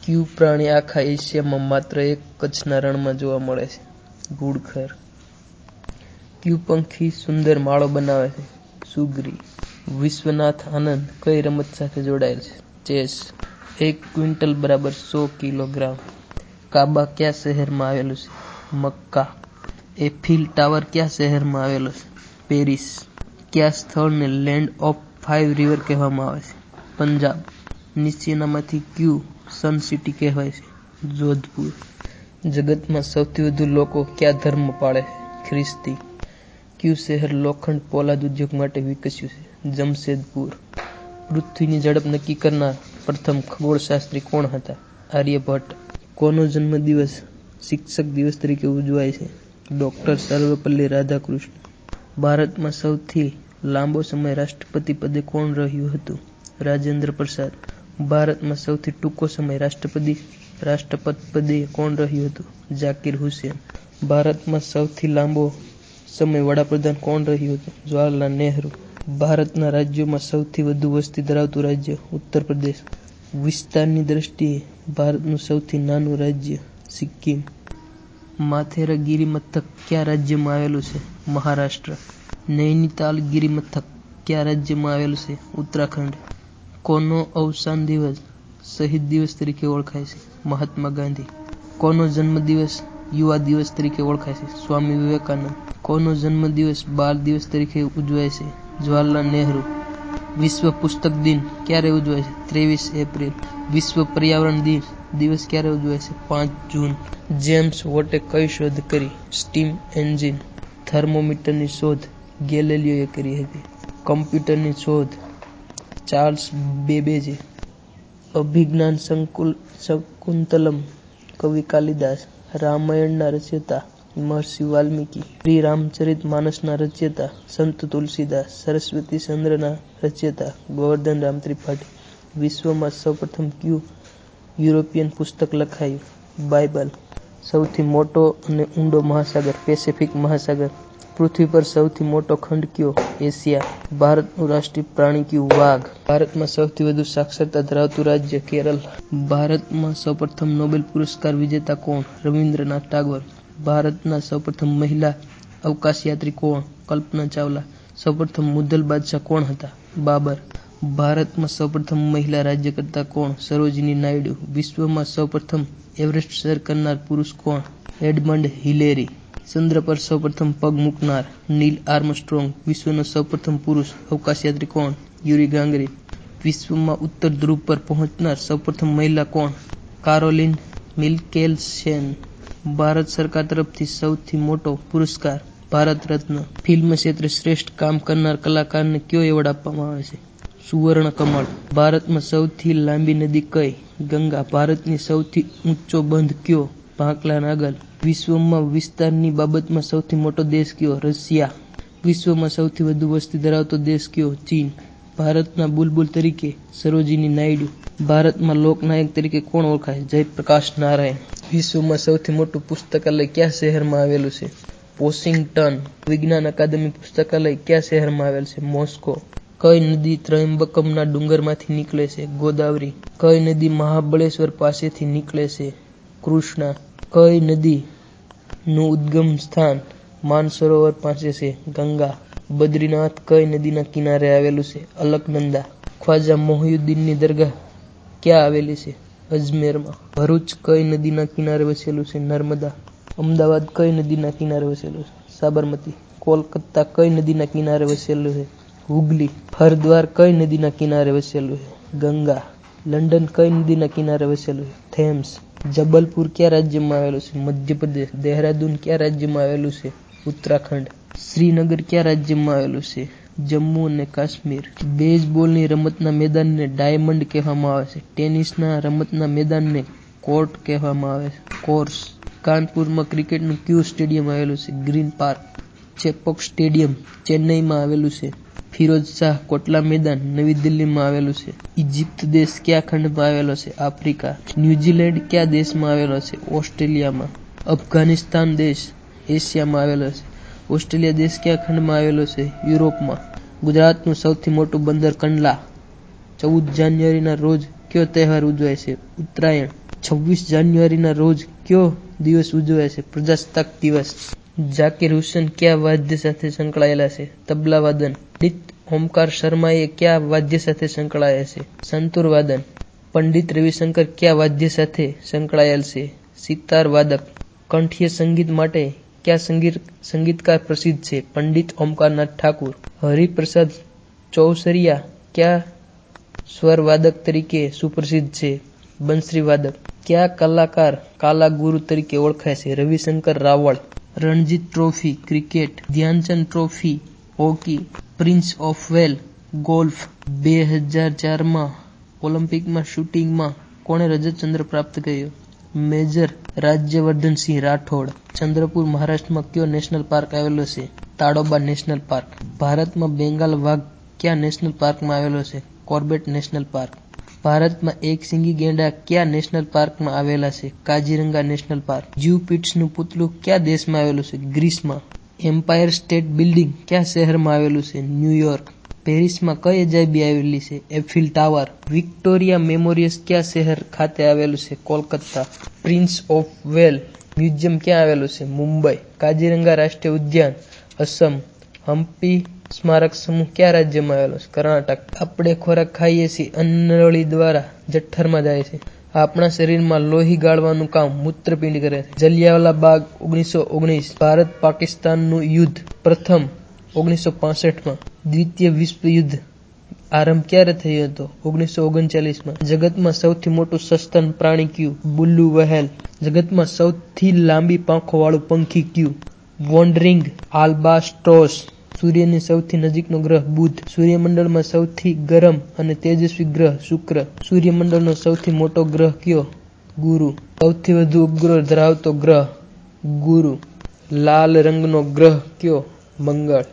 ક્યુ પ્રાણી આખા એશિયામાં માત્ર એક કચ્છના રણમાં જોવા મળે છે? ઘુડખર. ક્યુ પંખી સુંદર માળો બનાવે છે? સુગરી. વિશ્વનાથ આનંદ કઈ રમત સાથે જોડાયેલ છે? ચેસ. 1 ક્વિન્ટલ બરાબર 100 કિલોગ્રામ. કાબા કયા શહેરમાં આવેલું છે? મક્કા. એફિલ ટાવર કયા શહેરમાં આવેલો છે? પેરિસ. કયા સ્થળને લેન્ડ ઓફ 5 રિવર કહેવામાં આવે છે? પંજાબ. નીચેનામાંથી ક્યુ સન સિટી કહેવાય છે? જોધપુર. જગતમાં સૌથી વધુ લોકો કયા ધર્મ પાળે છે? ખ્રિસ્તી. ક્યુ શહેર લોખંડ પોલાદ ઉદ્યોગ માટે વિકસ્યું છે? જમશેદપુર. પૃથ્વીની ઝડપ નક્કી કરનાર પ્રથમ ખગોળશાસ્ત્રી કોણ હતા? આર્યભટ્ટ. કોનો જન્મદિવસ શિક્ષક દિવસ તરીકે ઉજવાય છે? ડોક્ટર સર્વપલ્લી રાધાકૃષ્ણ. ભારતમાં સૌથી લાંબો સમય રાષ્ટ્રપતિ પદે કોણ રહ્યું હતું? રાજેન્દ્ર પ્રસાદ. ભારતમાં સૌથી ટૂંકો સમય રાષ્ટ્રપતિ પદે કોણ રહ્યું હતું? ઝાકિર હુસેન. ભારતમાં સૌથી લાંબો સમય વડાપ્રધાન કોણ રહ્યું હતું? જવાહરલાલ નહેરુ. ભારતના રાજ્યોમાં સૌથી વધુ વસ્તી ધરાવતું રાજ્ય? ઉત્તર પ્રદેશ. વિસ્તારની દ્રષ્ટિએ ભારતનું સૌથી નાનું રાજ્ય? સિક્કિમ. માથેરા ગિરિમથક કયા રાજ્યમાં આવેલું છે? મહારાષ્ટ્ર. નૈનીતાલ ગિરિમથક કયા રાજ્યમાં આવેલું છે? ઉત્તરાખંડ. કોનો અવસાન દિવસ શહીદ દિવસ તરીકે ઓળખાય છે? મહાત્મા ગાંધી. કોનો જન્મદિવસ યુવા દિવસ તરીકે ઓળખાય છે? સ્વામી વિવેકાનંદ. કોનો જન્મદિવસ બાળ દિવસ તરીકે ઉજવાય છે? જવાહરલાલ નહેરુ. વિશ્વ પુસ્તક દિન ક્યારે ઉજવાય છે? 23 એપ્રિલ. વિશ્વ પર્યાવરણ દિવસ ક્યારે ઉજવાય છે? 5 જૂન. જેમ્સ વોટે કઈ શોધ કરી? Steam engine. થર્મોમીટરની શોધ ગેલિલીયોએ કરી હતી. કમ્પ્યુટરની શોધ ચાર્લ્સ બેબેજે. અભિજ્ઞાન શકુંતલમ કવિ કાલિદાસ. રામાયણના રચયિતા મહર્ષિ વાલ્મીકી. શ્રી રામચરિત માનસના રચયિતા સંત તુલસીદાસ. સરસ્વતી ચંદ્રના રચયિતા ગોવર્ધન રામ ત્રિપાઠી. વિશ્વમાં સૌપ્રથમ કયું યુરોપિયન પુસ્તક લખાયું? બાઇબલ. સૌથી મોટો અને ઊંડો મહાસાગર? પેસિફિક મહાસાગર. પૃથ્વી પર સૌથી મોટો ખંડ કયો? એશિયા. ભારતનું રાષ્ટ્રીય પ્રાણી કયું? વાઘ. ભારતમાં સૌથી વધુ સાક્ષરતા ધરાવતું રાજ્ય? કેરળ. ભારતમાં સૌપ્રથમ નોબેલ પુરસ્કાર વિજેતા કોણ? રવિન્દ્રનાથ ટાગોર. ભારતના સૌપ્રથમ મહિલા અવકાશયાત્રી કોણ? કલ્પના ચાવલા. સૌપ્રથમ મુઘલ બાદશાહ કોણ હતા? બાબર. ભારતમાં સૌપ્રથમ મહિલા રાજ્યકર્તા કોણ? સરોજિની નાયડુ. વિશ્વમાં સૌપ્રથમ એવરેસ્ટ સર કરનાર પુરુષ કોણ? Edmund Hillary. ચંદ્ર પર સૌપ્રથમ પગ મૂકનાર? નીલ આર્મસ્ટ્રોંગ. વિશ્વનો સૌપ્રથમ પુરુષ અવકાશયાત્રી કોણ? યુરી ગાંગરીન. વિશ્વમાં ઉત્તર ધ્રુવ પર પહોંચનાર સૌપ્રથમ મહિલા કોણ? કારોલિન મિલ્કેલ્સેન. ભારત સરકાર તરફથી સૌથી મોટો પુરસ્કાર? ભારત રત્ન. ફિલ્મ ક્ષેત્રે શ્રેષ્ઠ કામ કરનાર કલાકારને કયો એવોર્ડ આપવામાં આવે છે? સુવર્ણ કમળ. ભારતમાં સૌથી લાંબી નદી કઈ? ગંગા. ભારતની સૌથી ઊંચો બંધ કયો? ભાંકલા નાગલ. વિશ્વમાં વિસ્તારની બાબતમાં સૌથી મોટો દેશ કયો? રશિયા. વિશ્વમાં સૌથી વધુ વસ્તી ધરાવતો દેશ કયો? ચીન. ભારતના બુલબુલ તરીકે સરોજિની નાયડુ. ભારતમાં લોકનાયક તરીકે કોણ ઓળખાય? જયપ્રકાશ નારાયણ. વિશ્વમાં સૌથી મોટું પુસ્તકાલય કયા શહેરમાં આવેલું છે? વોશિંગ્ટન. વિજ્ઞાન અકાદમી પુસ્તકાલય કયા શહેરમાં આવેલ છે? મોસ્કો. કઈ નદી ત્રયંબકમના ડુંગરમાંથી નીકળે છે? ગોદાવરી. કઈ નદી મહાબળેશ્વર પાસેથી નીકળે છે? કૃષ્ણા. કઈ નદી નું ઉદ્ગમ સ્થાન માનસરોવર પાસે છે? ગંગા. બદ્રીનાથ કઈ નદીના કિનારે આવેલું છે? અલકનંદા. ખ્વાજા મોહિઉદ્દીનની દરગાહ ક્યાં આવેલી છે? અજમેરમાં. ભરૂચ કઈ નદીના કિનારે વસેલું છે? નર્મદા. અમદાવાદ કઈ નદીના કિનારે વસેલું છે? સાબરમતી. કોલકાતા કઈ નદીના કિનારે વસેલું છે? હુગલી. હરદ્વાર કઈ નદીના કિનારે વસેલું છે? ગંગા. લંડન કઈ નદીના કિનારે વસેલું છે? થેમ્સ. જબલપુર કયા રાજ્યમાં આવેલું છે? મધ્યપ્રદેશ. દહેરાદૂન કયા રાજ્યમાં આવેલું છે? ઉત્તરાખંડ. શ્રીનગર કયા રાજ્યમાં આવેલું છે? જમ્મુ અને કાશ્મીર. બેઝબોલની રમતના મેદાનને ડાયમંડ કહેવામાં આવે છે. ટેનિસના રમતના મેદાનને કોર્ટ કહેવામાં આવે છે. કોર્સ. કાનપુરમાં ક્રિકેટનું કયું સ્ટેડિયમ આવેલું છે? Green park. ચેપોક સ્ટેડિયમ ચેન્નઈમાં આવેલું છે. ફિરોઝ શાહ કોટલા મેદાન નવી દિલ્હીમાં આવેલું છે. ઇજિપ્ત દેશ કયા ખંડમાં આવેલો છે? આફ્રિકા. ન્યુઝીલેન્ડ કયા દેશમાં આવેલો છે? ઓસ્ટ્રેલિયામાં. અફઘાનિસ્તાન દેશ એશિયામાં આવેલો છે. ઓસ્ટ્રેલિયા દેશ કયા ખંડમાં આવેલો છે? યુરોપમાં. ગુજરાતનું સૌથી મોટું બંદર કંડલા. 14 જાન્યુઆરીના રોજ કયો તહેવાર ઉજવાય છે? ઉત્તરાયણ. 26 જાન્યુઆરીના રોજ કયો દિવસ ઉજવાય છે? પ્રજાસત્તાક દિવસ. ઝાકિર હુસેન કયા વાદ્ય સાથે સંકળાયેલા છે? તબલા વાદન. પંડિત ઓમકાર શર્માએ કયા વાદ્ય સાથે સંકળાયેલા છે? સંતૂર વાદન. પંડિત રવિશંકર કયા વાદ્ય સાથે સંકળાયેલ છે? સિતાર વાદક. કંઠીય સંગીત માટે કયા સંગીતકાર પ્રસિદ્ધ છે? પંડિત ઓમકારનાથ ઠાકુર. હરિપ્રસાદ ચૌસરિયા કયા સ્વર વાદક તરીકે સુપ્રસિદ્ધ છે? બંસરી વાદક. કયા કલાકાર કાલા ગુરુ તરીકે ઓળખાય છે? Ravishankar Raval. Ranjit trophy cricket, Dhyanchand trophy hockey, Prince of Wales golf. 2004માં ઓલિમ્પિકમાં શૂટિંગમાં કોણે રજત ચંદ્રક પ્રાપ્ત કર્યો? મેજર રાજ્યવર્ધનસિંહ રાઠોડ. ચંદ્રપુર મહારાષ્ટ્રમાં કયો નેશનલ પાર્ક આવેલો છે? Tadoba national park. ભારતમાં બેંગાલ વાઘ કયા નેશનલ પાર્કમાં આવેલો છે? Corbett national park. ભારતમાં એક શીંગી ગેંડા કયા નેશનલ પાર્કમાં આવેલા છે? Kaziranga national park. જ્યુ પીટ્સનું પુતળું કયા દેશમાં આવેલું છે? ગ્રીસમાં. એમ્પાયર સ્ટેટ બિલ્ડિંગ કયા શહેરમાં આવેલું છે? ન્યુયોર્ક. પેરિસમાં કઈ અજાયબી આવેલી છે? Eiffel tower. વિક્ટોરિયા મેમોરિયલ કયા શહેર ખાતે આવેલું છે? Kolkata. Prince of Wales museum ક્યાં આવેલું છે? મુંબઈ. કાઝીરંગા રાષ્ટ્રીય ઉદ્યાન અસમ. હમ્પી સ્મારક સમૂહ કયા રાજ્યમાં આવેલો છે? કર્ણાટક. આપણે ખોરાક ખાઈએ છીએ અન્નનળી દ્વારા જઠરમાં જાય છે. આપણા શરીરમાં લોહી ગાળવાનું કામ મૂત્રપિંડ કરે છે. જલિયાવાલા બાગ 1919. ભારત પાકિસ્તાનનું યુદ્ધ પ્રથમ 1965માં. દ્વિતીય વિશ્વયુદ્ધ આરંભ ક્યારે થયો હતો? 1939માં. જગતમાં સૌથી મોટું સસ્તન પ્રાણી કયું? Blue whale. જગતમાં સૌથી લાંબી પાંખો વાળું પંખી કયું? વોન્ડરિંગ આલ્બાટ્રોસ. સૂર્યની સૌથી નજીકનો ગ્રહ બુધ. સૂર્યમંડળમાં સૌથી ગરમ અને તેજસ્વી ગ્રહ શુક્ર. સૂર્યમંડળનો સૌથી મોટો ગ્રહ કયો? ગુરુ. સૌથી વધુ ઉપગ્રહ ધરાવતો ગ્રહ ગુરુ. લાલ રંગનો ગ્રહ કયો? મંગળ.